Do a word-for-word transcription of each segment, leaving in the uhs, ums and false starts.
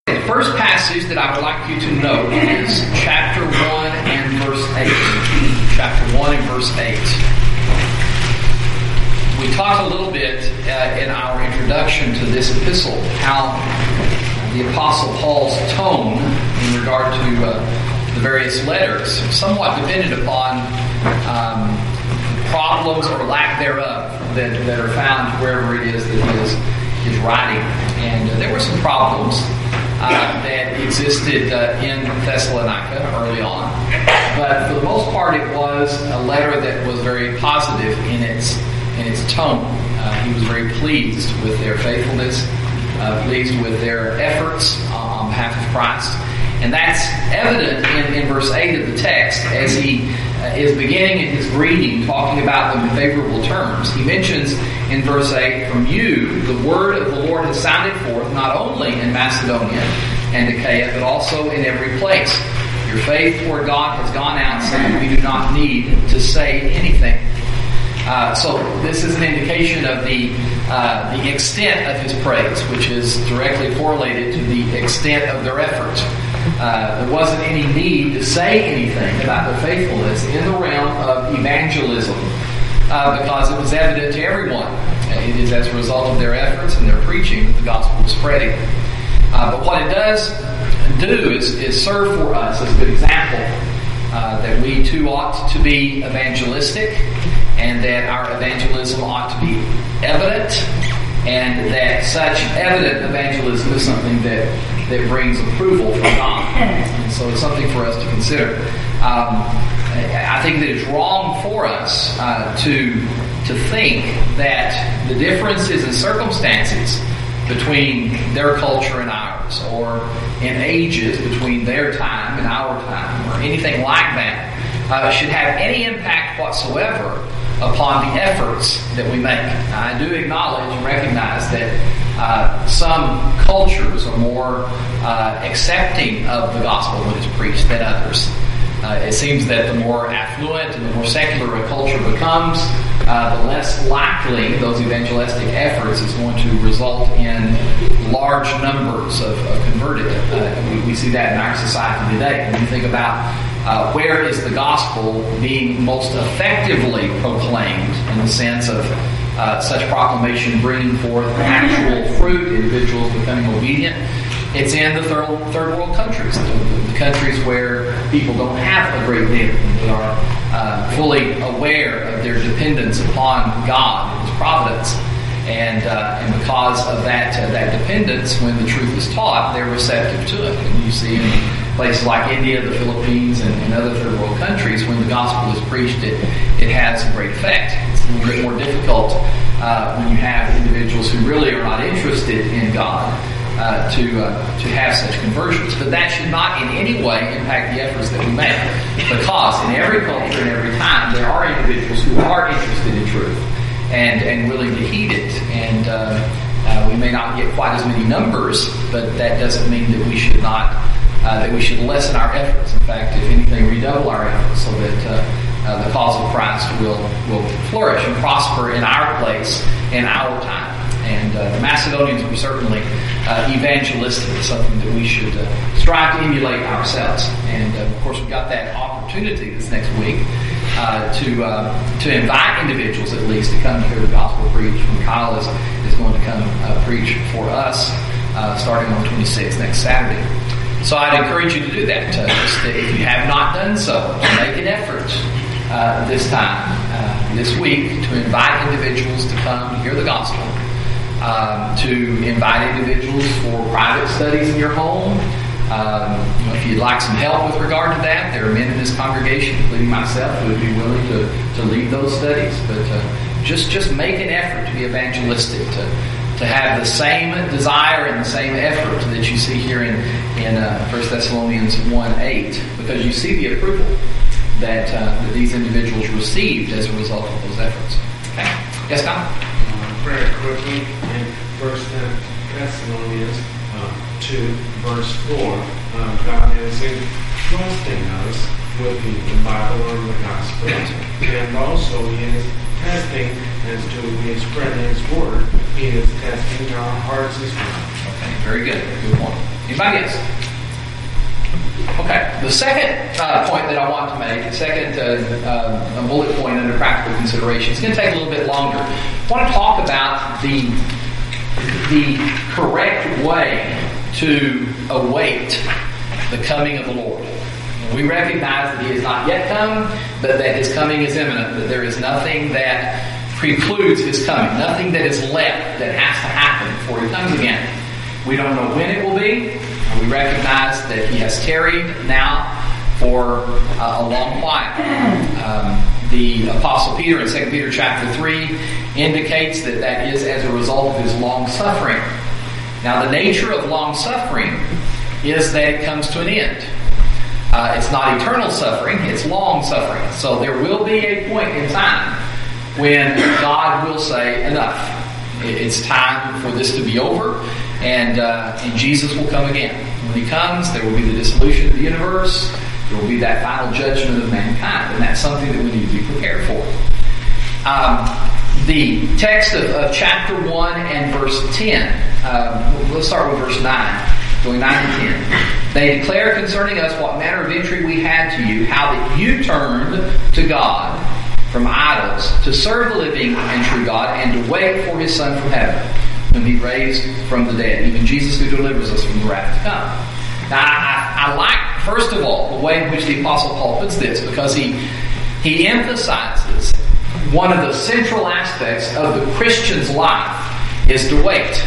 The first passage that I would like you to note is chapter one and verse eight. Chapter one and verse eight. We talked a little bit uh, in our introduction to this epistle how the Apostle Paul's tone in regard to uh, the various letters somewhat depended upon um, problems or lack thereof that, that are found wherever it is that he is, is writing. And uh, there were some problems Uh, that existed uh, in Thessalonica early on. But for the most part, it was a letter that was very positive in its in its tone. Uh, he was very pleased with their faithfulness, uh, pleased with their efforts uh, on behalf of Christ. And that's evident in, in verse eight of the text as he uh, is beginning in his greeting talking about them in favorable terms. He mentions in verse eight, "From you the word of the Lord has sounded forth, not only in Macedonia and Achaia, but also in every place. Your faith toward God has gone out, so that we do not need to say anything." Uh, so this is an indication of the uh, the extent of his praise, which is directly correlated to the extent of their effort. Uh, there wasn't any need to say anything about their faithfulness in the realm of evangelism uh, because it was evident to everyone. It is as a result of their efforts and their preaching that the gospel was spreading. Uh, but what it does do is, is serve for us as a good example uh, that we too ought to be evangelistic, and that our evangelism ought to be evident, and that such evident evangelism is something that, that brings approval from God. And so it's something for us to consider. Um, I think that it's wrong for us uh, to to think that the differences in circumstances between their culture and ours, or in ages between their time and our time, or anything like that, uh, should have any impact whatsoever upon the efforts that we make. Now, I do acknowledge and recognize that uh, some cultures are more uh, accepting of the gospel when it's preached than others. Uh, it seems that the more affluent and the more secular a culture becomes, uh, the less likely those evangelistic efforts is going to result in large numbers of, of converted. Uh, we, we see that in our society today. When you think about uh, where is the gospel being most effectively proclaimed in the sense of uh, such proclamation bringing forth actual fruit, individuals becoming obedient, it's in the third, third world countries, the, the countries where people don't have a great deal, they are uh, fully aware of their dependence upon God and His providence, and uh, and because of that uh, that dependence, when the truth is taught, they're receptive to it. And you see in places like India, the Philippines, and, and other third world countries, when the gospel is preached, it it has a great effect. It's a little bit more difficult uh, when you have individuals who really are not interested in God. Uh, to uh, to have such conversions. But that should not in any way impact the efforts that we make, because in every culture and every time there are individuals who are interested in truth and, and willing to heed it. And uh, uh, we may not get quite as many numbers, but that doesn't mean that we should not uh, that we should lessen our efforts. In fact, if anything, redouble our efforts so that uh, uh, the cause of Christ will will flourish and prosper in our place in our time. And uh, the Macedonians were certainly uh, evangelistic, something that we should uh, strive to emulate ourselves. And uh, of course, we've got that opportunity this next week uh, to uh, to invite individuals at least to come to hear the gospel preached. And Kyle is, is going to come uh, preach for us uh, starting on the twenty-sixth, next Saturday. So I'd encourage you to do that. Uh, just, uh, if you have not done so, make an effort uh, this time, uh, this week, to invite individuals to come to hear the gospel. Um, to invite individuals for private studies in your home. Um, you know, if you'd like some help with regard to that, there are men in this congregation, including myself, who would be willing to, to lead those studies. But uh, just just make an effort to be evangelistic, to to have the same desire and the same effort that you see here in in uh, First Thessalonians one eight, because you see the approval that uh, that these individuals received as a result of those efforts. Okay, yes, Tom? Very quickly in First Thessalonians uh, two, verse four, uh, God is entrusting us with the Bible and the gospel, and also He is testing as to He is spreading His word. He is testing our hearts as well. Okay, very good. Good point. Anybody else? Okay. The second uh, point that I want to make, the second uh, uh, bullet point under practical consideration, it's going to take a little bit longer. I want to talk about the the correct way to await the coming of the Lord. We recognize that He has not yet come, but that His coming is imminent, that there is nothing that precludes His coming, nothing that is left that has to happen before He comes again. We don't know when it will be. We recognize that He has tarried now for uh, a long while. Um, the Apostle Peter in Second Peter chapter three indicates that that is as a result of His long suffering. Now, the nature of long suffering is that it comes to an end. Uh, it's not eternal suffering, it's long suffering. So there will be a point in time when God will say, enough. It's time for this to be over, and, uh, and Jesus will come again. When He comes, there will be the dissolution of the universe. There will be that final judgment of mankind, and that's something that we need to be prepared for. Um, the text of, of chapter one and verse ten, um, let's start with verse nine. Going nine to ten. They declare concerning us what manner of entry we had to you, how that you turned to God from idols to serve the living and true God, and to wait for His Son from heaven, whom He raised from the dead, even Jesus who delivers us from the wrath to come. Now, I, I like, first of all, the way in which the Apostle Paul puts this, because he he emphasizes one of the central aspects of the Christian's life is to wait.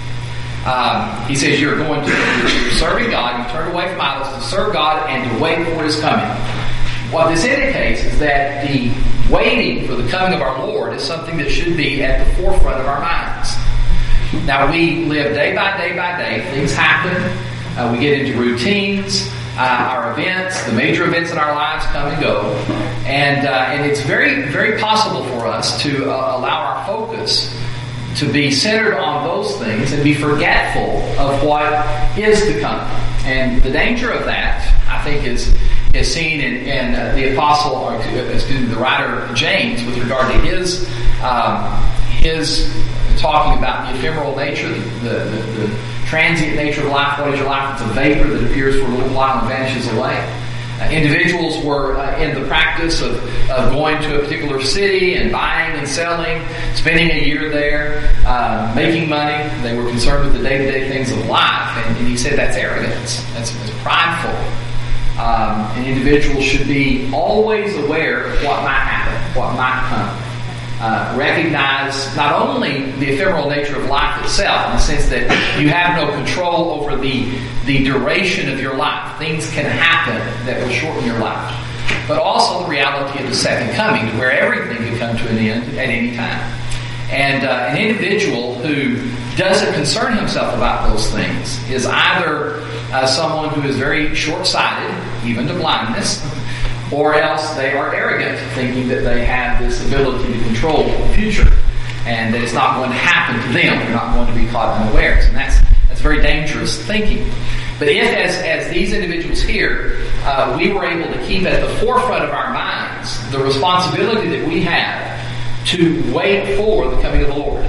Um, he says you're going to, you're serving God, you turn away from idols to serve God and to wait for His coming. What this indicates is that the waiting for the coming of our Lord is something that should be at the forefront of our minds. Now, we live day by day by day. Things happen. Uh, we get into routines. Uh, our events, the major events in our lives come and go. And, uh, and it's very, very possible for us to uh, allow our focus to be centered on those things and be forgetful of what is to come. And the danger of that, I think, is is seen in, in uh, the apostle, or excuse me, the writer James, with regard to his um, his talking about the ephemeral nature, the, the, the, the transient nature of life. What is your life? It's a vapor that appears for a little while and vanishes away. Uh, individuals were uh, in the practice of, of going to a particular city and buying and selling, spending a year there, uh, making money. They were concerned with the day-to-day things of life, and, and he said that's arrogance. That's, that's prideful. Um, an individual should be always aware of what might happen, what might come. Uh, recognize not only the ephemeral nature of life itself, in the sense that you have no control over the, the duration of your life. Things can happen that will shorten your life. But also the reality of the second coming, where everything can come to an end at any time. And uh, an individual who doesn't concern himself about those things is either uh, someone who is very short-sighted, even to blindness, or else they are arrogant, thinking that they have this ability to control the future and that it's not going to happen to them. They're not going to be caught unawares. And that's that's very dangerous thinking. But if, as, as these individuals here, uh, we were able to keep at the forefront of our minds the responsibility that we have to wait for the coming of the Lord.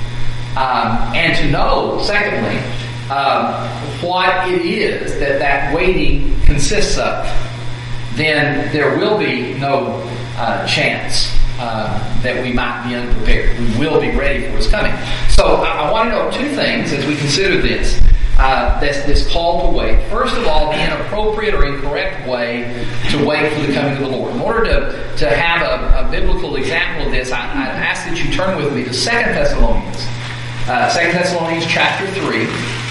Um, and to know, secondly, um, what it is that that waiting consists of, then there will be no uh, chance uh, that we might be unprepared. We will be ready for His coming. So I, I want to know two things as we consider this. Uh, this, this call to wait. First of all, the inappropriate or incorrect way to wait for the coming of the Lord. In order to, to have a, a biblical example of this, I, I ask that you turn with me to Second Thessalonians. Uh, Second Thessalonians chapter three.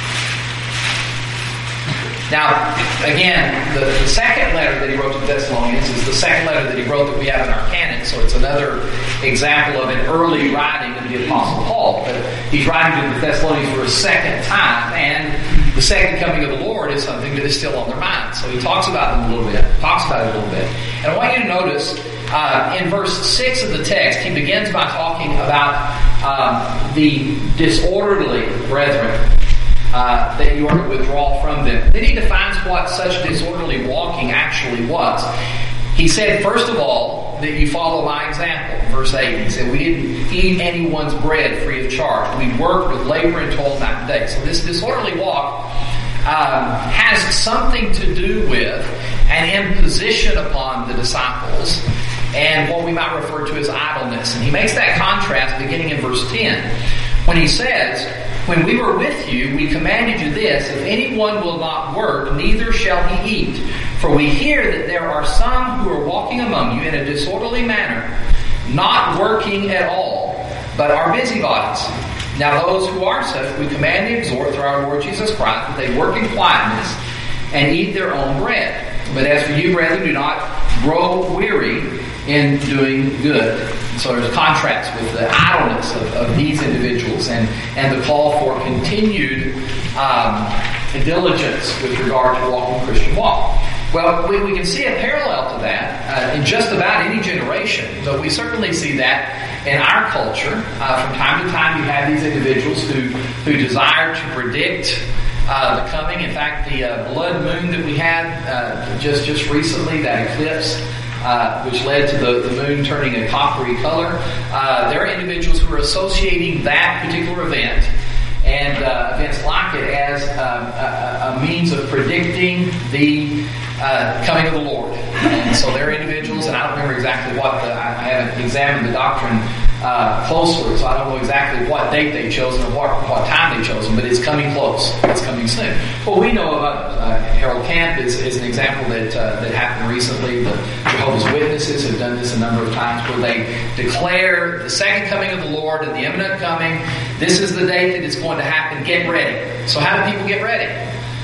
Now, again, the, the second letter that he wrote to the Thessalonians is the second letter that he wrote that we have in our canon, so it's another example of an early writing of the Apostle Paul. But he's writing to the Thessalonians for a second time, and the second coming of the Lord is something that is still on their minds. So he talks about them a little bit, talks about it a little bit. And I want you to notice, uh, in verse six of the text, he begins by talking about um, the disorderly brethren. Uh, that you are to withdraw from them. Then he defines what such disorderly walking actually was. He said, first of all, that you follow my example. Verse eight, he said, we didn't eat anyone's bread free of charge. We worked with labor and toil night and day. So this disorderly walk um, has something to do with an imposition upon the disciples and what we might refer to as idleness. And he makes that contrast beginning in verse ten when he says, "When we were with you, we commanded you this, if anyone will not work, neither shall he eat. For we hear that there are some who are walking among you in a disorderly manner, not working at all, but are busybodies. Now those who are such, we command and exhort through our Lord Jesus Christ that they work in quietness and eat their own bread. But as for you, brethren, do not grow weary in doing good." So there's a contrast with the idleness of, of these individuals and, and the call for continued um, diligence with regard to walking the Christian walk. Well, we, we can see a parallel to that uh, in just about any generation, but we certainly see that in our culture. Uh, from time to time, you have these individuals who, who desire to predict uh, the coming. In fact, the uh, blood moon that we had uh, just, just recently, that eclipse, Uh, which led to the, the moon turning a coppery color. Uh, there are individuals who are associating that particular event and uh, events like it as um, a, a means of predicting the uh, coming of the Lord. And so there are individuals, and I don't remember exactly what, the, I haven't examined the doctrine uh, closely, so I don't know exactly what date they chose or what, what time they chose, but it's coming close. It's coming soon. Well, we know about uh, Harold Camp is, is an example that uh, that happened recently. The Jehovah's Witnesses have done this a number of times where they declare the second coming of the Lord and the imminent coming. This is the date that it's going to happen. Get ready. So how do people get ready?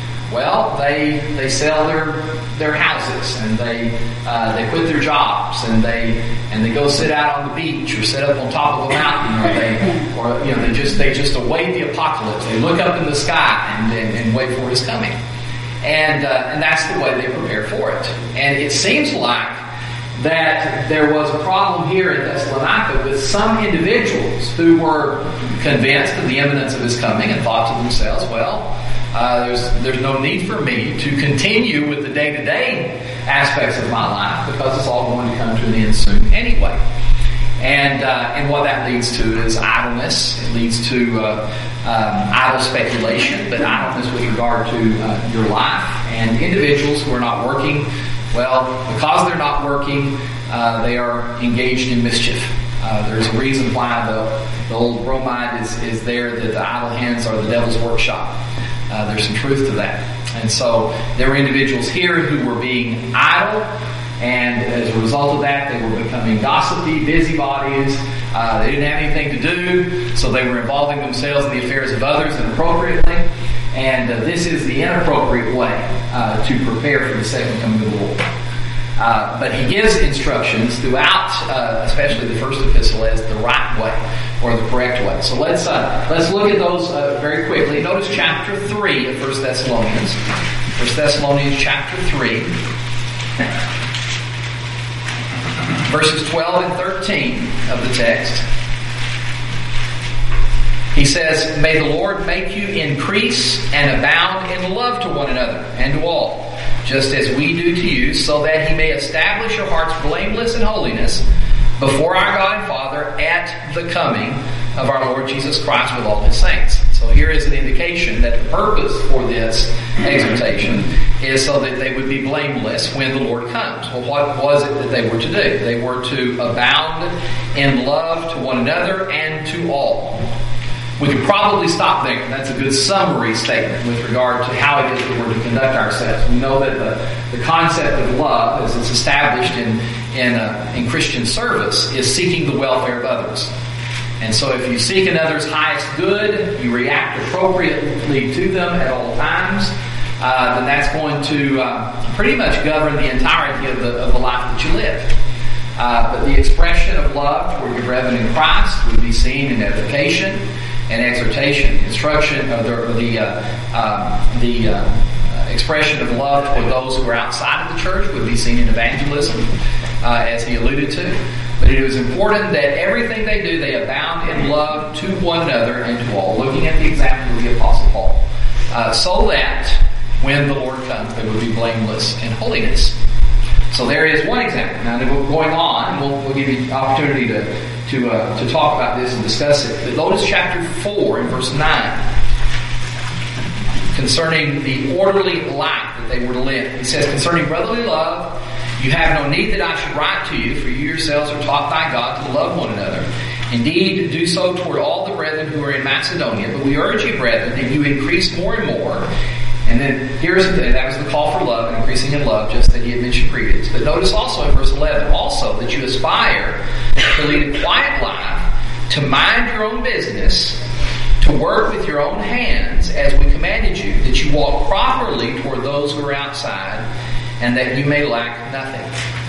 Well, they they sell their their houses and they uh, they quit their jobs and they and they go sit out on the beach or sit up on top of a mountain or they or you know they just they just await the apocalypse. They look up in the sky and and, and wait for His coming, and uh, and that's the way they prepare for it. And it seems like that there was a problem here in Thessalonica with some individuals who were convinced of the imminence of His coming and thought to themselves, well, Uh, there's there's no need for me to continue with the day-to-day aspects of my life because it's all going to come to an end soon anyway. And uh, and what that leads to is idleness. It leads to uh, um, idle speculation, but idleness with regard to uh, your life. And individuals who are not working, well, because they're not working, uh, they are engaged in mischief. Uh, there's a reason why the, the old bromide is, is there, that the idle hands are the devil's workshop. Uh, there's some truth to that. And so there were individuals here who were being idle, and as a result of that, they were becoming gossipy, busybodies. Uh, they didn't have anything to do, so they were involving themselves in the affairs of others inappropriately. And uh, this is the inappropriate way uh, to prepare for the second coming of the Lord. Uh, but he gives instructions throughout, uh, especially the first epistle, as the right way or the correct way. So let's uh, let's look at those uh, very quickly. Notice chapter three of First Thessalonians. First Thessalonians chapter three, verses twelve and thirteen of the text. He says, "May the Lord make you increase and abound in love to one another and to all, just as we do to you, so that He may establish your hearts blameless in holiness before our God and Father at the coming of our Lord Jesus Christ with all His saints." So here is an indication that the purpose for this exhortation is so that they would be blameless when the Lord comes. Well, what was it that they were to do? They were to abound in love to one another and to all. We could probably stop there. That's a good summary statement with regard to how it is that we're to conduct ourselves. We know that the, the concept of love, as it's established in in, uh, in Christian service, is seeking the welfare of others. And so if you seek another's highest good, you react appropriately to them at all times, uh, then that's going to uh, pretty much govern the entirety of the, of the life that you live. Uh, but the expression of love toward your brethren in Christ would be seen in edification and exhortation, instruction, or the or the, uh, um, the uh, expression of love toward those who are outside of the church would be seen in evangelism, uh, as he alluded to. But it was important that everything they do, they abound in love to one another and to all, looking at the example of the Apostle Paul, uh, so that when the Lord comes, they would be blameless in holiness. So there is one example. Now, going on, we'll, we'll give you the opportunity to to uh, to talk about this and discuss it. But notice chapter four and verse nine. concerning the orderly life that they were to live. He says, concerning brotherly love, you have no need that I should write to you, for you yourselves are taught by God to love one another. Indeed, do so toward all the brethren who are in Macedonia. But we urge you, brethren, that you increase more and more. And then here's the thing, that was the call for love, and increasing in love, just that he had mentioned previous. But notice also in verse eleven, also that you aspire to lead a quiet life, to mind your own business, to work with your own hands, as we commanded you, that you walk properly toward those who are outside, and that you may lack nothing.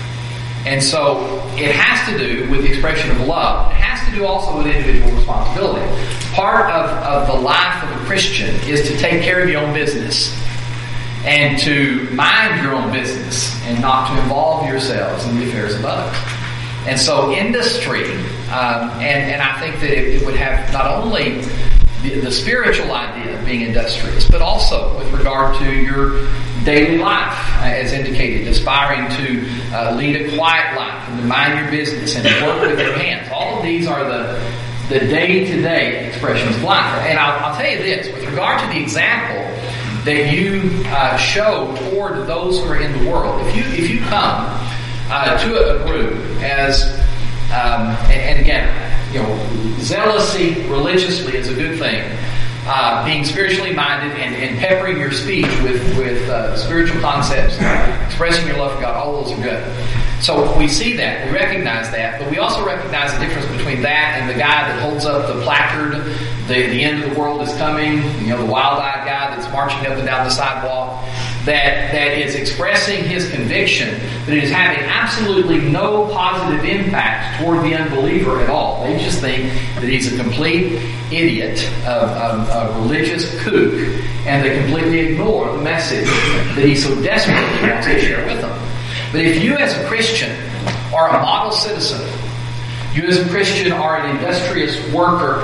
And so it has to do with the expression of love. It has to do also with individual responsibility. Part of, of the life of a Christian is to take care of your own business and to mind your own business and not to involve yourselves in the affairs of others. And so industry, um, and, and I think that it, it would have not only the, the spiritual idea of being industrious, but also with regard to your daily life, uh, as indicated, aspiring to uh, lead a quiet life and to mind your business and to work with your hands. All of these are the the day-to-day expressions of life. And I'll, I'll tell you this, with regard to the example that you uh, show toward those who are in the world, if you if you come uh, to a group as, um, and, and again, you know, zealousy religiously is a good thing. Uh, being spiritually minded and, and peppering your speech with, with uh, spiritual concepts, expressing your love for God, all those are good. So we see that, we recognize that, but we also recognize the difference between that and the guy that holds up the placard, the, the end of the world is coming, you know, the wild-eyed guy that's marching up and down the sidewalk, that, that is expressing his conviction, but it is having absolutely no positive impact toward the unbeliever at all. They just think that he's a complete idiot, a, a, a religious kook, and they completely ignore the message that he so desperately wants to share with them. But if you as a Christian are a model citizen, you as a Christian are an industrious worker,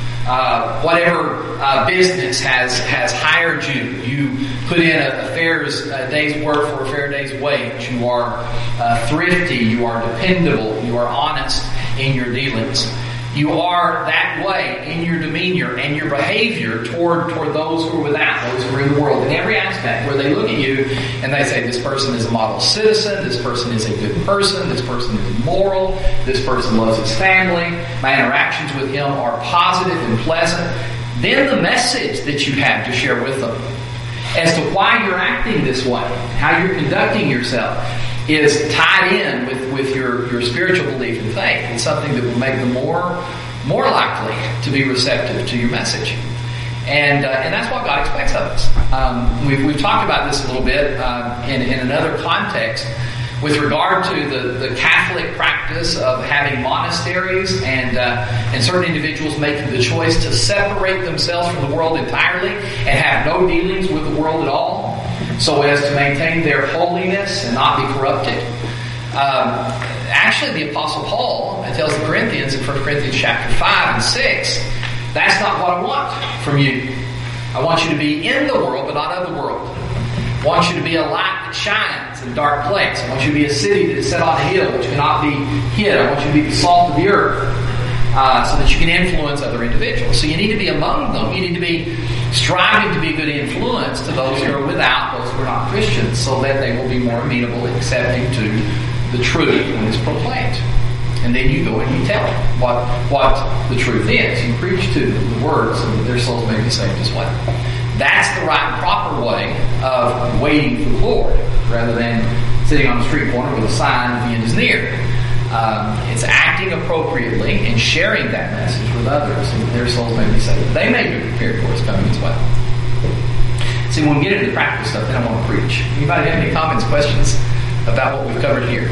uh, whatever uh, business has has hired you, you put in a, a fair's a day's work for a fair day's wage, you are uh, thrifty, you are dependable, you are honest in your dealings. You are that way in your demeanor and your behavior toward toward those who are without, those who are in the world, in every aspect, where they look at you and they say, this person is a model citizen, this person is a good person, this person is moral, this person loves his family, my interactions with him are positive and pleasant. Then the message that you have to share with them as to why you're acting this way, how you're conducting yourself, is tied in with, with your, your spiritual belief and faith. It's something that will make them more more likely to be receptive to your message. And uh, and that's what God expects of us. Um, we've, we've talked about this a little bit uh, in, in another context with regard to the, the Catholic practice of having monasteries and, uh, and certain individuals making the choice to separate themselves from the world entirely and have no dealings with the world at all, so as to maintain their holiness and not be corrupted. Um, actually, the Apostle Paul tells the Corinthians in First Corinthians chapter five and six, that's not what I want from you. I want you to be in the world, but not of the world. I want you to be a light that shines in a dark place. I want you to be a city that is set on a hill which cannot be hid. I want you to be the salt of the earth, uh, so that you can influence other individuals. So you need to be among them. You need to be striving to be a good influence to those who are without, those who are not Christians, so that they will be more amenable and accepting to the truth when it's proclaimed. And then you go and you tell them what, what the truth is. You preach to them the word so that their souls may be saved as well. That's the right and proper way of waiting for the Lord, rather than sitting on the street corner with a sign that the end is near. Um, it's acting appropriately and sharing that message with others so that their souls may be saved. They may be prepared for His coming as well. See, when we get into the practical stuff, then I want to preach. Anybody have any comments, questions about what we've covered here?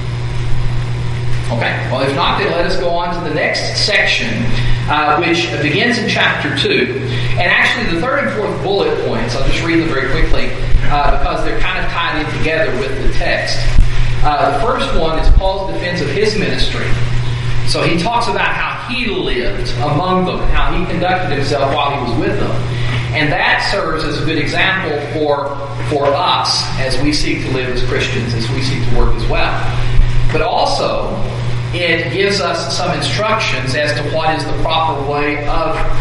Okay, well, if not, then let us go on to the next section, uh, which begins in chapter two. And actually, the third and fourth bullet points, I'll just read them very quickly, uh, because they're kind of tied in together with the text. Uh, the first one is Paul's defense of his ministry. So he talks about how he lived among them, how he conducted himself while he was with them. And that serves as a good example for, for us as we seek to live as Christians, as we seek to work as well. But also, it gives us some instructions as to what is the proper way of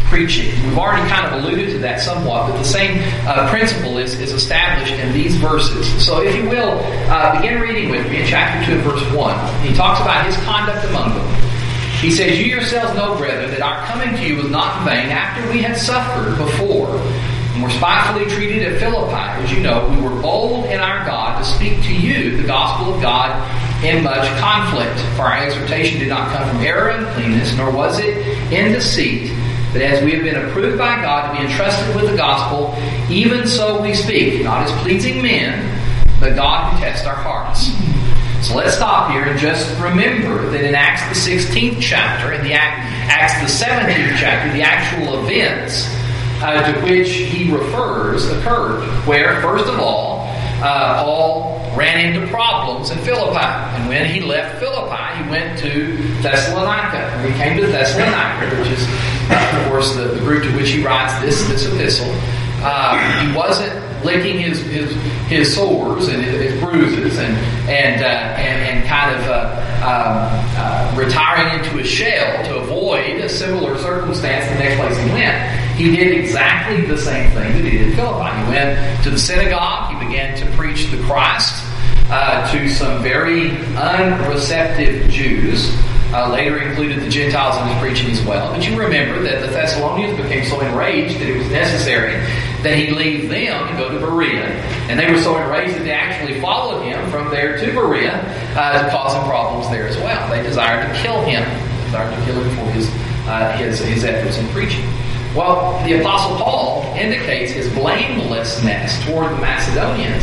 preaching. We've already kind of alluded to that somewhat, but the same uh, principle is, is established in these verses. So if you will, uh, begin reading with me in chapter two and verse one. He talks about his conduct among them. He says, "You yourselves know, brethren, that our coming to you was not in vain after we had suffered before and were spitefully treated at Philippi. As you know, we were bold in our God to speak to you the gospel of God in much conflict. For our exhortation did not come from error and uncleanness, nor was it in deceit. But as we have been approved by God to be entrusted with the gospel, even so we speak, not as pleasing men, but God who tests our hearts." So let's stop here and just remember that in Acts the sixteenth chapter and the Acts the seventeenth chapter, the actual events uh, to which he refers occurred, where, first of all, uh, Paul ran into problems in Philippi. And when he left Philippi, he went to Thessalonica. When he came to Thessalonica, which is, uh, of course, the, the group to which he writes this, this epistle, uh, he wasn't licking his, his his sores and his, his bruises and and, uh, and and kind of uh, um, uh, retiring into a shell to avoid a similar circumstance the next place he went. He did exactly the same thing that he did in Philippi. He went to the synagogue. He began to preach the Christ uh, to some very unreceptive Jews. Uh, later included the Gentiles in his preaching as well. But you remember that the Thessalonians became so enraged that it was necessary that he leave them and go to Berea. And they were so enraged that they actually followed him from there to Berea uh, to cause him problems there as well. They desired to kill him. They desired to kill him for his, uh, his, his efforts in preaching. Well, the Apostle Paul indicates his blamelessness toward the Macedonians.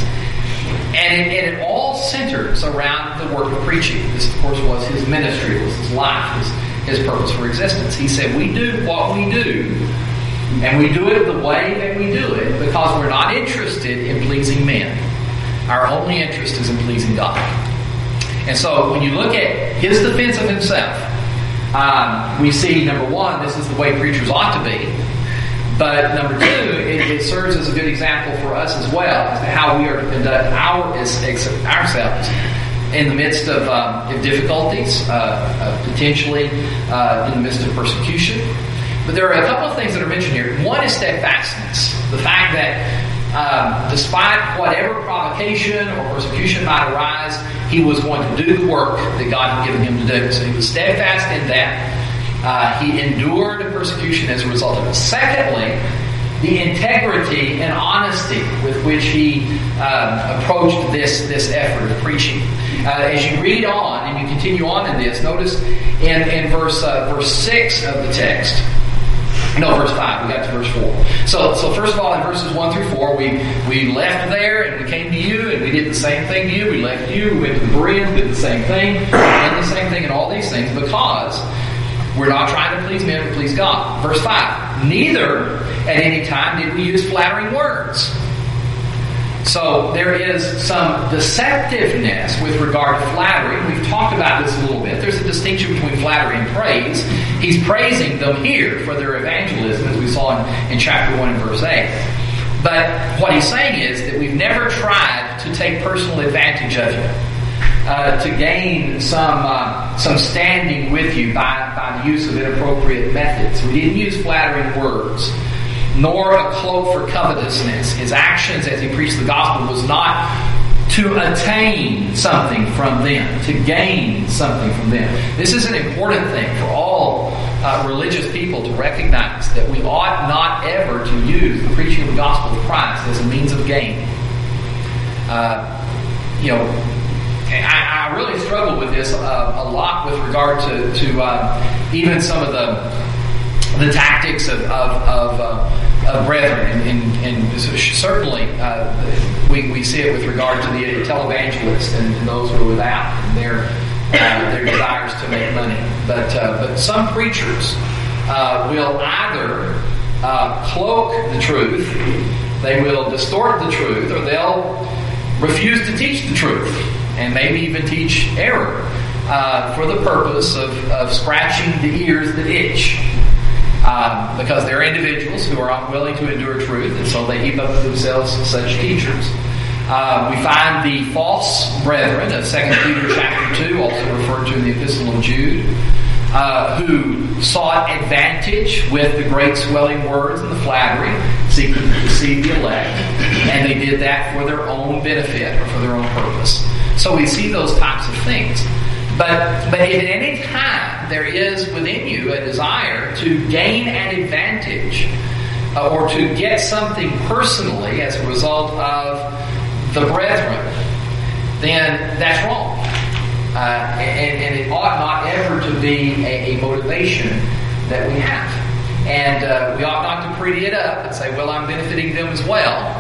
And it, and it all centers around the work of preaching. This, of course, was his ministry, it was his life, his, his purpose for existence. He said, we do what we do, and we do it the way that we do it because we're not interested in pleasing men. Our only interest is in pleasing God. And so when you look at his defense of himself, um, we see, number one, this is the way preachers ought to be. But number two, it, it serves as a good example for us as well as to how we are to conduct our, ourselves in the midst of, um, of difficulties, uh, uh, potentially uh, in the midst of persecution. But there are a couple of things that are mentioned here. One is steadfastness. The fact that um, despite whatever provocation or persecution might arise, he was going to do the work that God had given him to do. So he was steadfast in that. Uh, he endured persecution as a result of it. Secondly, the integrity and honesty with which he um, approached this, this effort of preaching. Uh, as you read on and you continue on in this, notice in, in verse uh, verse six of the text, no, verse five, we got to verse four. So, so first of all, in verses one through four, we, we left there and we came to you and we did the same thing to you. We left you, we went to the Bereans, did the same thing, and the same thing, and all these things because we're not trying to please men, but please God. Verse five, neither at any time did we use flattering words. So there is some deceptiveness with regard to flattery. We've talked about this a little bit. There's a distinction between flattery and praise. He's praising them here for their evangelism, as we saw in, in chapter one and verse eight. But what he's saying is that we've never tried to take personal advantage of you. Uh, to gain some uh, some standing with you by, by the use of inappropriate methods. We didn't use flattering words, nor a cloak for covetousness. His actions as he preached the gospel was not to attain something from them, to gain something from them. This is an important thing for all uh, religious people to recognize, that we ought not ever to use the preaching of the gospel of Christ as a means of gain. Uh, you know, I, I really struggle with this uh, a lot with regard to, to uh, even some of the the tactics of of, of, uh, of brethren, and, and, and certainly uh, we we see it with regard to the televangelists and, and those who are without and their uh, their desires to make money. But uh, but some preachers uh, will either uh, cloak the truth, they will distort the truth, or they'll refuse to teach the truth. And maybe even teach error uh, for the purpose of, of scratching the ears that itch. Um, because there are individuals who are unwilling to endure truth, and so they heap up to themselves such teachers. Uh, we find the false brethren of Second Peter chapter two, also referred to in the Epistle of Jude. uh, who sought advantage with the great swelling words and the flattery, seeking to deceive the elect, and they did that for their own benefit or for their own purpose. So we see those types of things. But, but if at any time there is within you a desire to gain an advantage uh, or to get something personally as a result of the brethren, then that's wrong. Uh, and, and it ought not ever to be a, a motivation that we have. And uh, we ought not to pretty it up and say, well, I'm benefiting them as well.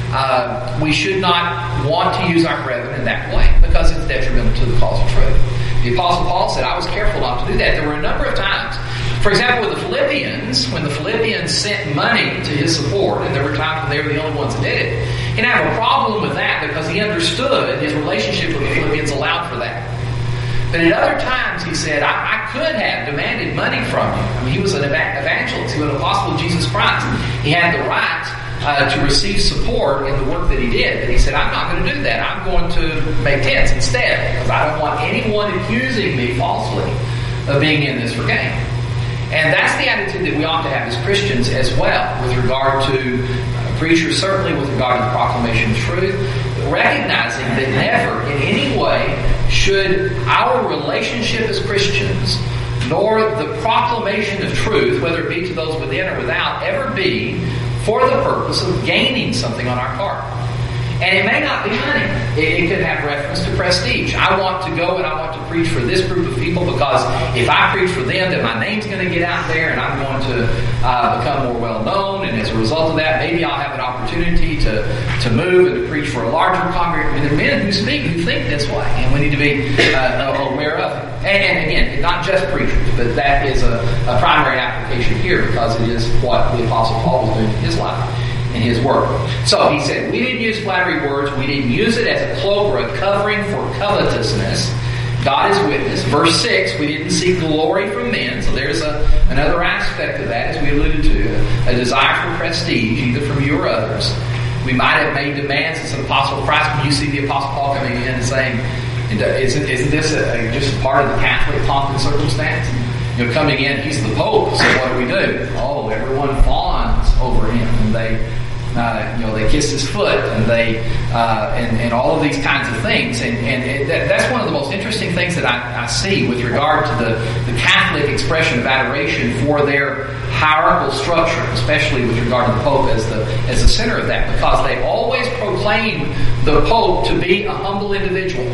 Uh, we should not want to use our brethren in that way because it's detrimental to the cause of truth. The Apostle Paul said, I was careful not to do that. There were a number of times. For example, with the Philippians, when the Philippians sent money to his support, and there were times when they were the only ones that did it, he didn't have a problem with that because he understood his relationship with the Philippians allowed for that. But at other times, he said, I, I could have demanded money from you. I mean, he was an evangelist. He was an apostle of Jesus Christ. He had the right uh, to receive support in the work that he did. But he said, I'm not going to do that. I'm going to make tents instead because I don't want anyone accusing me falsely of being in this for gain. And that's the attitude that we ought to have as Christians as well with regard to uh, preachers, certainly with regard to the proclamation of truth, recognizing that never in any way should our relationship as Christians, nor the proclamation of truth, whether it be to those within or without, ever be for the purpose of gaining something on our part. And it may not be money. It, it could have reference to prestige. I want to go and I want to preach for this group of people because if I preach for them, then my name's going to get out there and I'm going to uh, become more well known. And as a result of that, maybe I'll have an opportunity to, to move and to preach for a larger congregation. I mean, there are men who speak who think this way, and we need to be uh, aware of it. And, and again, not just preachers, but that is a, a primary application here because it is what the Apostle Paul was doing in his life. In his work. So he said, we didn't use flattery words. We didn't use it as a cloak or a covering for covetousness. God is witness. Verse six, we didn't seek glory from men. So there's a, another aspect of that, as we alluded to, a, a desire for prestige, either from you or others. We might have made demands as an apostle of Christ when you see the Apostle Paul coming in and saying, isn't, isn't this a, a, just part of the Catholic pomp and circumstance? You know, coming in, he's the Pope, so what do we do? Oh, everyone fawns over him, and they Uh, you know, they kiss his foot, and they uh, and, and all of these kinds of things, and, and it, that, that's one of the most interesting things that I, I see with regard to the, the Catholic expression of adoration for their hierarchical structure, especially with regard to the Pope as the as the center of that, because they always proclaim the Pope to be a humble individual.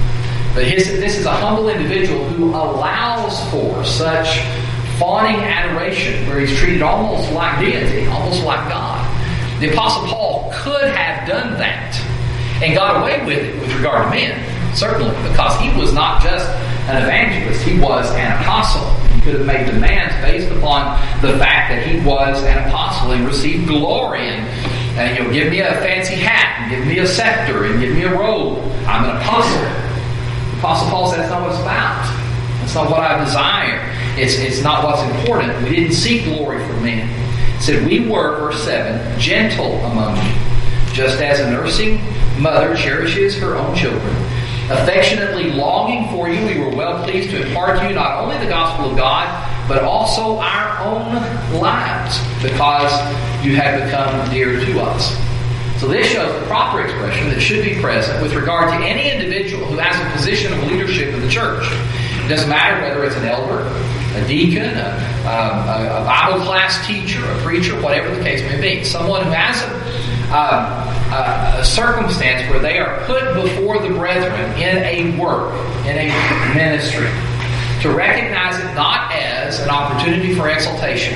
But his, this is a humble individual who allows for such fawning adoration, where he's treated almost like deity, almost like God. The Apostle Paul could have done that and got away with it with regard to men, certainly, because he was not just an evangelist, he was an apostle. He could have made demands based upon the fact that he was an apostle and received glory and, and you know, give me a fancy hat and give me a scepter and give me a robe. I'm an apostle. The Apostle Paul said that's not what it's about. That's not what I desire. It's, it's not what's important. We didn't seek glory from men. Said we were, verse seven, gentle among you, just as a nursing mother cherishes her own children. Affectionately longing for you, we were well pleased to impart to you not only the gospel of God, but also our own lives, because you have become dear to us. So this shows the proper expression that should be present with regard to any individual who has a position of leadership in the church. It doesn't matter whether it's an elder, a deacon, a, a, a Bible class teacher, a preacher, whatever the case may be. Someone who has a, a, a circumstance where they are put before the brethren in a work, in a ministry, to recognize it not as an opportunity for exaltation,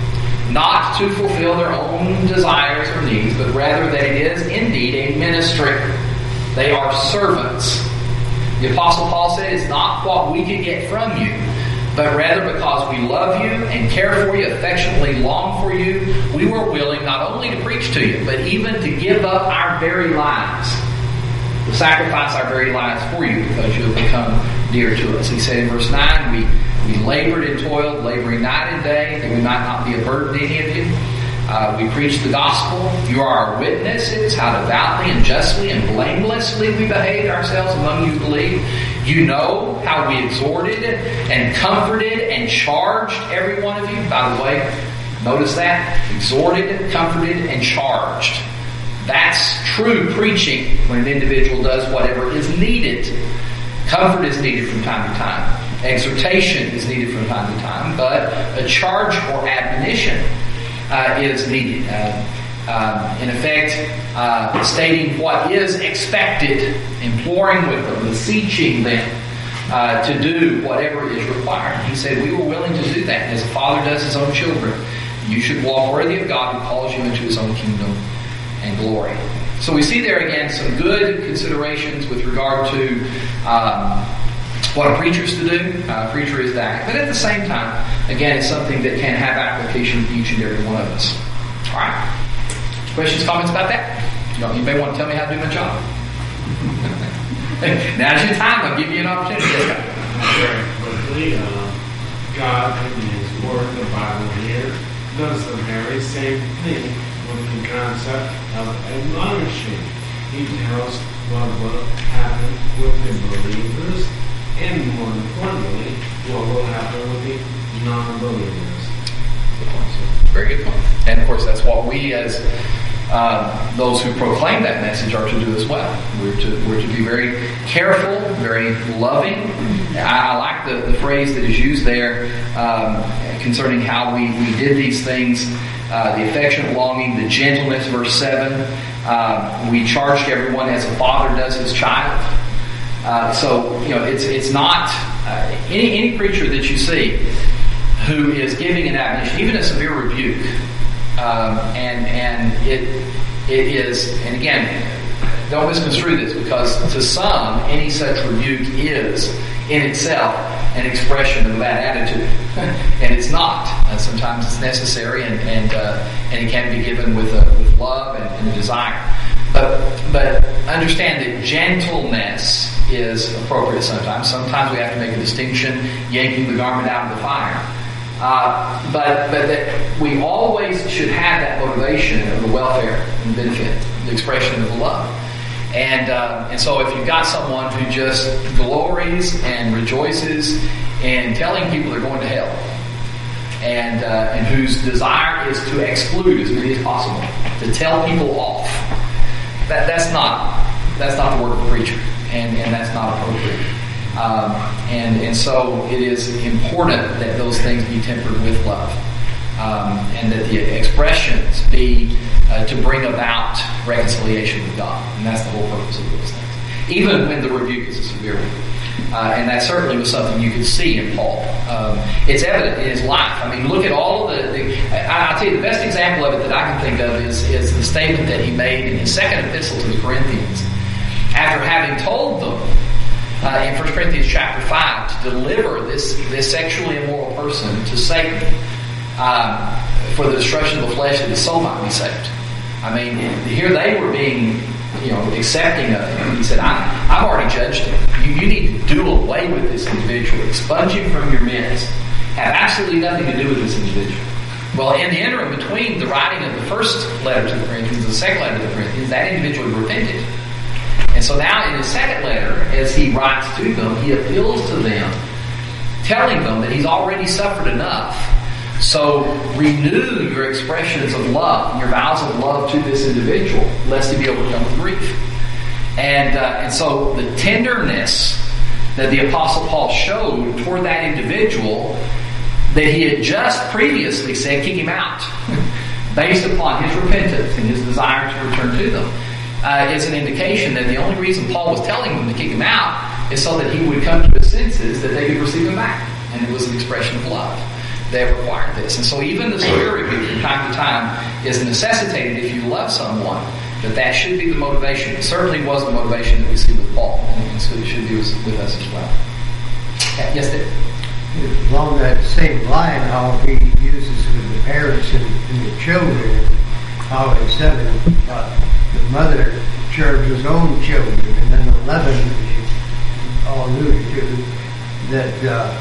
not to fulfill their own desires or needs, but rather that it is indeed a ministry. They are servants. The Apostle Paul said it's not what we can get from you, but rather because we love you and care for you, affectionately long for you, we were willing not only to preach to you, but even to give up our very lives, to sacrifice our very lives for you because you have become dear to us. He said in verse nine, we, we labored and toiled, laboring night and day, that we might not be a burden to any of you. Uh, we preached the gospel. You are our witnesses, how devoutly and justly and blamelessly we behaved ourselves among you who believe. You know how we exhorted and comforted and charged every one of you. By the way, notice that. Exhorted, comforted, and charged. That's true preaching when an individual does whatever is needed. Comfort is needed from time to time. Exhortation is needed from time to time. But a charge or admonition uh, is needed. Uh, uh, in effect, uh, stating what is expected, imploring with them, beseeching them uh, to do whatever is required. He said, we were willing to do that as a father does his own children. You should walk worthy of God who calls you into his own kingdom and glory. So we see there again some good considerations with regard to um, what a preacher is to do. Uh, a preacher is that. But at the same time, again, it's something that can have application for each and every one of us. All right. Questions, comments about that? You know, you may want to tell me how to do my job. Now's your time. I'll give you an opportunity. Very quickly, uh, God in His Word, the Bible here, does the very same thing with the concept of admonishing. He tells what will happen with the believers, and more importantly, what will happen with the non-believers. Very good point. And of course, that's what we as uh, those who proclaim that message are to do as well. We're to we're to be very careful, very loving. I, I like the, the phrase that is used there um, concerning how we, we did these things. Uh, the affectionate longing, the gentleness, verse seven. Uh, we charged everyone as a father does his child. Uh, so you know, it's it's not uh, any any preacher that you see who is giving an admonition, even a severe rebuke, um, and and it it is, and again, don't misconstrue this, because to some any such rebuke is in itself an expression of a bad attitude, and it's not. Uh, sometimes it's necessary, and and uh, and it can be given with a, with love and, and a desire. But but understand that gentleness is appropriate sometimes. Sometimes we have to make a distinction, yanking the garment out of the fire. Uh, but but that we always should have that motivation of the welfare and benefit, the expression of the love. And uh, and so if you've got someone who just glories and rejoices in telling people they're going to hell, and uh, and whose desire is to exclude as many as possible, to tell people off, that that's not that's not the work of a preacher, and, and that's not appropriate. Um, and and so it is important that those things be tempered with love, um, and that the expressions be uh, to bring about reconciliation with God, and that's the whole purpose of those things. Even when the rebuke is a severe one, uh, and that certainly was something you could see in Paul. Um, it's evident in his life. I mean, look at all of the. the I, I'll tell you the best example of it that I can think of is is the statement that he made in his second epistle to the Corinthians, after having told them. Uh, in First Corinthians chapter five, to deliver this, this sexually immoral person to Satan um, for the destruction of the flesh, that his soul might be saved. I mean, here they were being, you know, accepting of him. He said, I, I've already judged him. You, you need to do away with this individual. Expunge him from your midst. Have absolutely nothing to do with this individual. Well, in the interim between the writing of the first letter to the Corinthians and the second letter to the Corinthians, that individual repented. And so now in his second letter, as he writes to them, he appeals to them, telling them that he's already suffered enough. So renew your expressions of love, your vows of love to this individual, lest he be overcome with grief. And, uh, and so the tenderness that the Apostle Paul showed toward that individual that he had just previously said, kick him out, based upon his repentance and his desire to return to them. Uh, is an indication that the only reason Paul was telling them to kick him out is so that he would come to his senses, that they could receive him back. And it was an expression of love that required this. And so even the severe rebuke from time to time is necessitated if you love someone, that that should be the motivation. It certainly was the motivation that we see with Paul, and so it should be with us as well. Yes, Dave? Along that same line, how he uses with the parents and, and the children, how he said it, uh, the mother charged his own children, and then eleven, she all alluded to, that uh,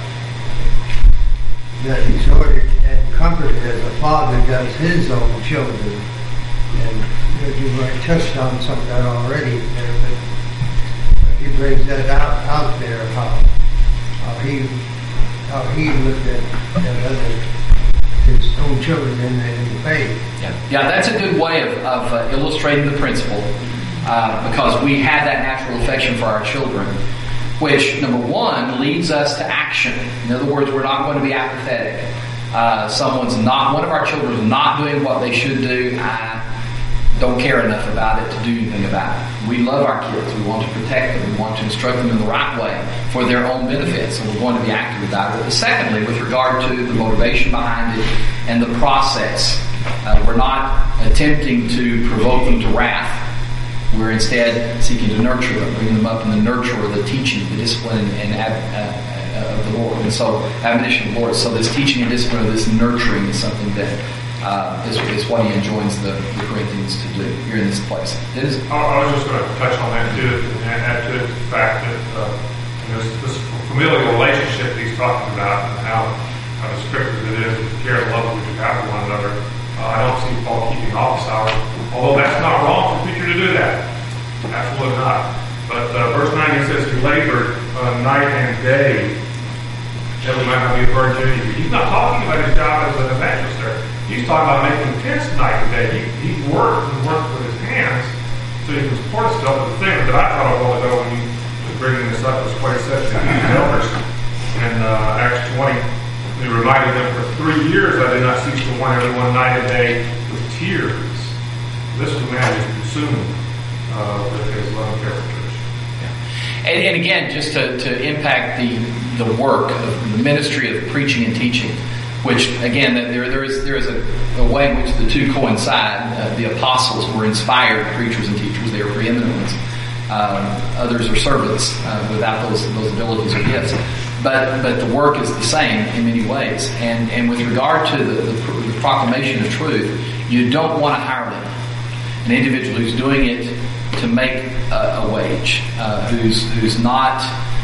that exhorted and comforted as a father does his own children. And you've already touched on some of that already there, but if you brings that out, out there, how, how he how he looked at, at other, his own children in the, in the faith. Yeah, yeah, that's a good way of, of uh, illustrating the principle, uh, because we have that natural affection for our children, which, number one, leads us to action. In other words, we're not going to be apathetic. Uh, someone's not, one of our children is not doing what they should do. I don't care enough about it to do anything about it. We love our kids. We want to protect them. We want to instruct them in the right way for their own benefit. So we're going to be active about it. But secondly, with regard to the motivation behind it and the process, uh, we're not attempting to provoke them to wrath. We're instead seeking to nurture them, bringing them up in the nurture of the teaching, the discipline, and uh, of the Lord. And so, admonition of the Lord. So this teaching and discipline, or this nurturing, is something that Uh, is, is what he enjoins the, the Corinthians to do here in this place. It is, I, I was just going to touch on that too, and add to it the fact that uh, this, this familial relationship he's talking about, and how uh, descriptive it is, the care and love which we have for one another. Uh, I don't see Paul keeping office hours, although that's not wrong for a preacher to do that. Absolutely not. But uh, verse nine, he says, "He labored uh, night and day, that we might not be a burden to you." He's not talking about his job as an evangelist there. He's talking about making tents night and day. He, he worked and worked with his hands so he can support himself. But the thing that I thought of a while ago when you were bringing this up was what he said to the elders in uh, Acts twenty. He reminded them, "For three years I did not cease to warn everyone night and day with tears." This was a man who was consumed uh, with his love and care for church. yeah. and, and again, just to, to impact the, the work of the ministry of preaching and teaching, which, again, there there is there is a, a way in which the two coincide. Uh, the apostles were inspired preachers and teachers; they were preeminent ones. Um, others are servants uh, without those those abilities or gifts. But but the work is the same in many ways. And and with regard to the, the, the proclamation of truth, you don't want a hireling, an individual who's doing it to make a, a wage, uh, who's who's not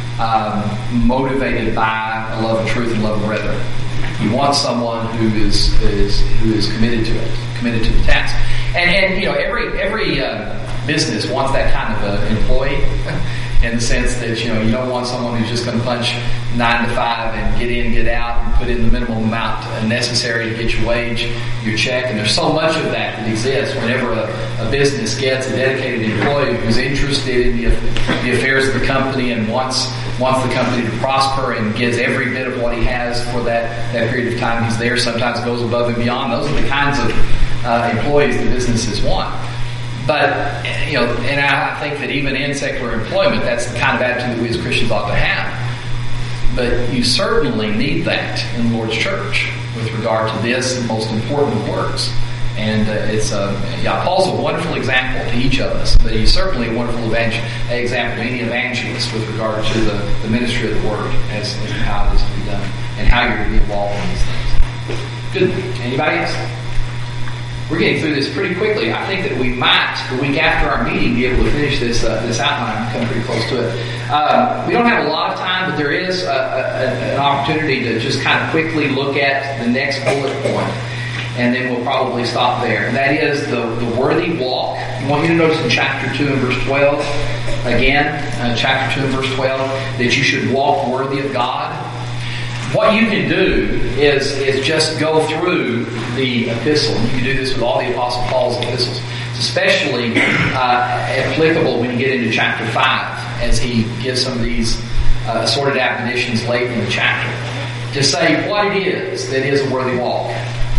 um, motivated by a love of truth and love of brethren. You want someone who is is who is committed to it, committed to the task, and and you know every every uh, business wants that kind of uh, employee, in the sense that you know you don't want someone who's just going to punch nine to five and get in, get out, and put in the minimum amount necessary to get your wage, your check. And there's so much of that that exists whenever a, a business gets a dedicated employee who's interested in the, the affairs of the company and wants. wants the company to prosper and gives every bit of what he has for that, that period of time he's there, sometimes goes above and beyond. Those are the kinds of uh, employees that businesses want. But, you know, and I think that even in secular employment, that's the kind of attitude that we as Christians ought to have. But you certainly need that in the Lord's church with regard to this and most important works. And uh, it's uh, yeah, Paul's a wonderful example to each of us, but he's certainly a wonderful evangel- example to any evangelist with regard to the, the ministry of the Word as, as how it is to be done and how you're to be involved in these things. Good. Anybody else? We're getting through this pretty quickly. I think that we might, the week after our meeting, be able to finish this uh, this outline and come pretty close to it. Um, we don't have a lot of time, but there is a, a, an opportunity to just kind of quickly look at the next bullet point. And then we'll probably stop there. And that is the, the worthy walk. I want you to notice in chapter two and verse twelve, again, uh, chapter two and verse twelve, that you should walk worthy of God. What you can do is, is just go through the epistle. You can do this with all the Apostle Paul's epistles. It's especially uh, applicable when you get into chapter five, as he gives some of these uh, assorted admonitions late in the chapter, to say what it is that is a worthy walk.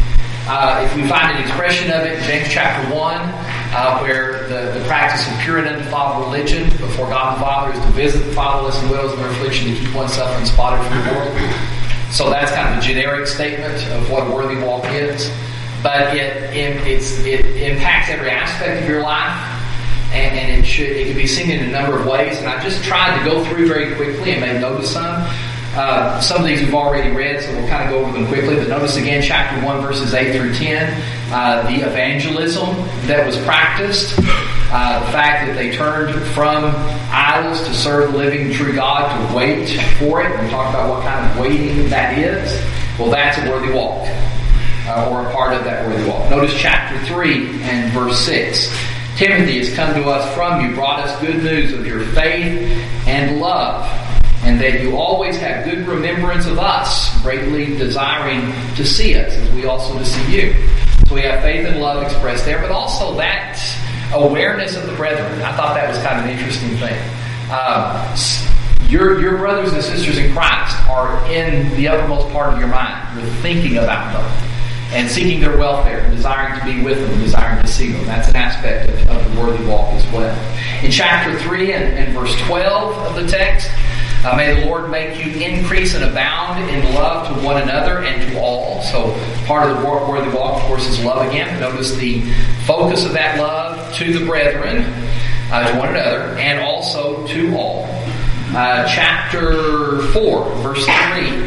Uh, if we find an expression of it in James chapter one, uh, where the, the practice of pure and undefiled religion before God the Father is to visit the fatherless and widows in their affliction, to keep oneself unspotted from the world. So that's kind of a generic statement of what a worthy walk is. But it it, it's, it impacts every aspect of your life, and, and it should it can be seen in a number of ways. And I just tried to go through very quickly and made note of some. Uh, some of these we've already read, so we'll kind of go over them quickly. But notice again, chapter one, verses eight through ten, uh, the evangelism that was practiced, uh, the fact that they turned from idols to serve the living, true God, to wait for it. We talked about what kind of waiting that is. Well, that's a worthy walk, uh, or a part of that worthy walk. Notice chapter three and verse six Timothy has come to us from you, brought us good news of your faith and love, and that you always have good remembrance of us, greatly desiring to see us, as we also to see you. So we have faith and love expressed there, but also that awareness of the brethren. I thought that was kind of an interesting thing. Uh, your, your brothers and sisters in Christ are in the uppermost part of your mind. You're thinking about them and seeking their welfare, and desiring to be with them, desiring to see them. That's an aspect of, of the worthy walk as well. In chapter three and, and verse twelve of the text, uh, may the Lord make you increase and abound in love to one another and to all. So part of the worthy walk, of course, is love again. Notice the focus of that love to the brethren, uh, to one another, and also to all. Uh, chapter four, verse three.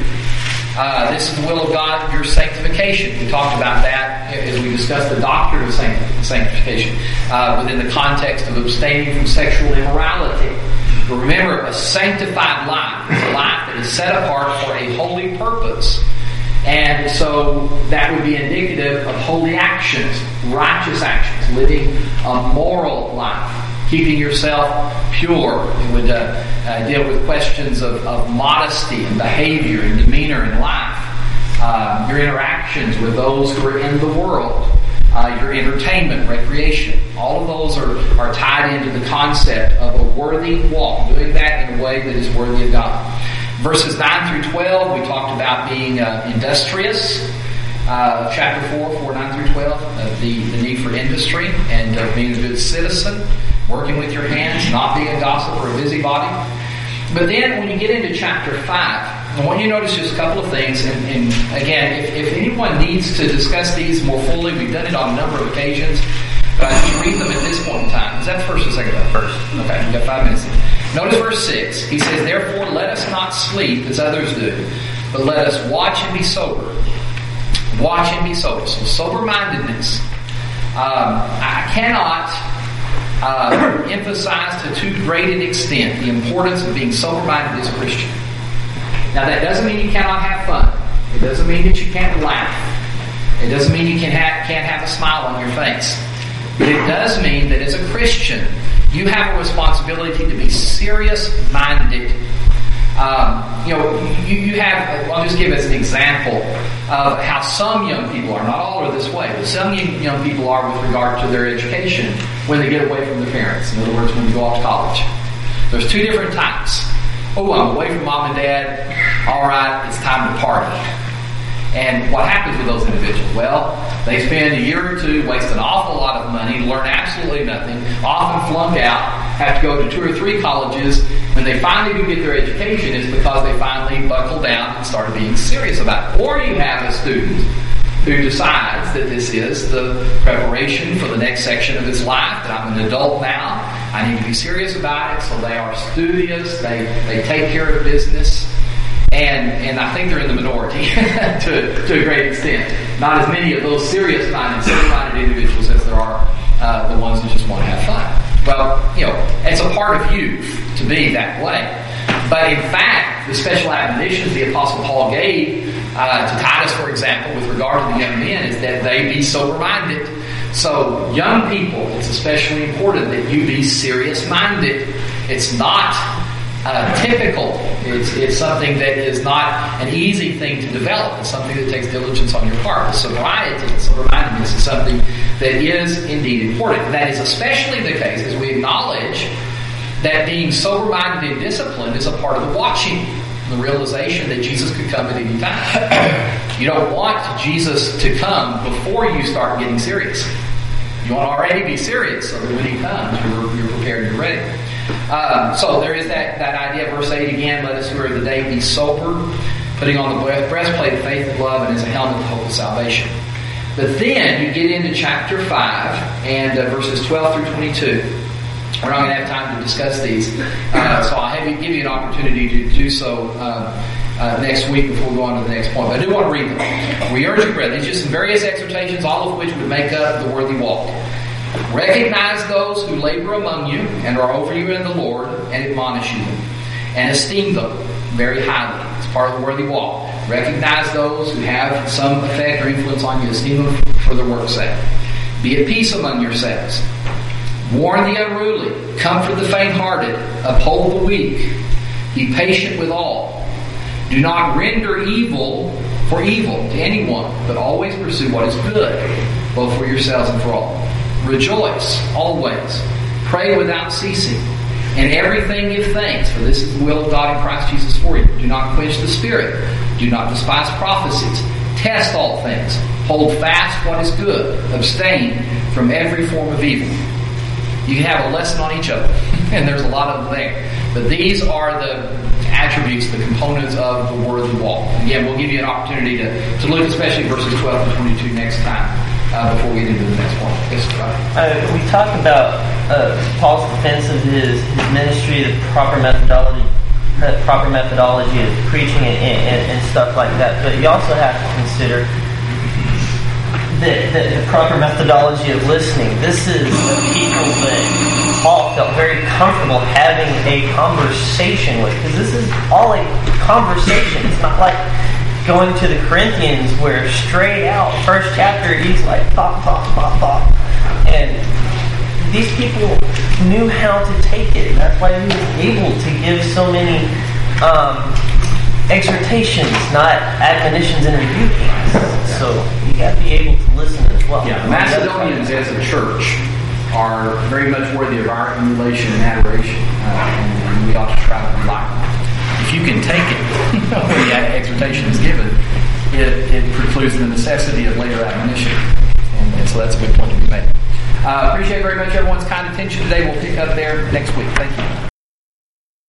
Uh, this is the will of God, your sanctification. We talked about that as we discussed the doctrine of sanctification uh, within the context of abstaining from sexual immorality. But remember, a sanctified life is a life that is set apart for a holy purpose. And so that would be indicative of holy actions, righteous actions, living a moral life. Keeping yourself pure. It would uh, uh, deal with questions of, of modesty and behavior and demeanor in life. Uh, your interactions with those who are in the world. Uh, your entertainment, recreation. All of those are, are tied into the concept of a worthy walk. Doing that in a way that is worthy of God. Verses nine through twelve, we talked about being uh, industrious. Uh, chapter four, four, nine through twelve, uh, the, the need for industry and uh, being a good citizen. Working with your hands, not being a gossip or a busybody. But then when you get into chapter five, I want you to notice just a couple of things. And, and again, if, if anyone needs to discuss these more fully, we've done it on a number of occasions. But I need to read them at this point in time. Is that the first or second? First. Okay, you've got five minutes. Notice verse six. He says, therefore let us not sleep as others do, but let us watch and be sober. Watch and be sober. So sober-mindedness. Um, I cannot... Uh, emphasize to too great an extent the importance of being sober-minded as a Christian. Now that doesn't mean you cannot have fun. It doesn't mean that you can't laugh. It doesn't mean you can have, can't have a smile on your face. But it does mean that as a Christian, you have a responsibility to be serious-minded. Um, you know, you, you have, I'll just give as an example of how some young people are, not all are this way, but some young people are with regard to their education when they get away from their parents. In other words, when they go off to college. There's two different types. Oh, I'm away from mom and dad. All right, it's time to party. And what happens with those individuals? Well, they spend a year or two, waste an awful lot of money, learn absolutely nothing, often flunk out, have to go to two or three colleges. When they finally do get their education, it's because they finally buckled down and started being serious about it. Or you have a student who decides that this is the preparation for the next section of his life, that I'm an adult now, I need to be serious about it, so they are studious, they, they take care of business. And and I think they're in the minority to, to a great extent. Not as many of those serious-minded, sober-minded individuals as there are uh, the ones who just want to have fun. Well, you know, it's a part of youth to be that way. But in fact, the special admonitions the Apostle Paul gave uh, to Titus, for example, with regard to the young men, is that they be sober-minded. So, young people, it's especially important that you be serious-minded. It's not Uh, typical. It's, it's something that is not an easy thing to develop. It's something that takes diligence on your part. The sobriety, the sober-mindedness is something that is indeed important. And that is especially the case as we acknowledge that being sober-minded and disciplined is a part of the watching, the realization that Jesus could come at any time. You don't want Jesus to come before you start getting serious. You want to already be serious so that when he comes, you're, you're prepared and you're ready. Um, so there is that, that idea, verse eight again, let us who are of the day be sober, putting on the breastplate of faith and love, and as a helmet the hope of salvation. But then you get into chapter five and uh, verses twelve through twenty-two. We're not going to have time to discuss these, uh, so I'll have you, give you an opportunity to do so uh, uh, next week before we go on to the next point. But I do want to read them. We urge you, brethren, these are just some various exhortations, all of which would make up the worthy walk. Recognize those who labor among you and are over you in the Lord, and admonish you, and esteem them very highly. It's part of the worthy walk. Recognize those who have some effect or influence on you. Esteem them for their work's sake. Be at peace among yourselves. Warn the unruly, comfort the faint-hearted, uphold the weak, be patient with all. Do not render evil for evil to anyone, but always pursue what is good, both for yourselves and for all. Rejoice always, pray without ceasing, and everything give thanks, for this is the will of God in Christ Jesus for you. Do not quench the Spirit, do not despise prophecies, test all things, hold fast what is good, abstain from every form of evil. You can have a lesson on each of them, and there's a lot of them there. But these are the attributes, the components of the worthy walk. Again, we'll give you an opportunity to, to look especially verses twelve to twenty-two next time uh, before we get into the next one. Yes, uh, we talked about uh, Paul's defense of his, his ministry, the proper methodology, uh, proper methodology of preaching and, and, and stuff like that. But you also have to consider The, the, the proper methodology of listening. This is the people that Paul felt very comfortable having a conversation with, because this is all a conversation. It's not like going to the Corinthians where straight out, first chapter, he's like talk, talk, talk, talk. And these people knew how to take it. That's why he was able to give so many um, exhortations, not admonitions and rebukings. So you got to be able to listen as well. Yeah, Macedonians as a church are very much worthy of our emulation and adoration, uh, and, and we ought to try to be like them. If you can take it when the exhortation is given, it, it precludes the necessity of later admonition, and, and so that's a good point to be made. Uh, appreciate very much everyone's kind attention today. We'll pick up there next week. Thank you.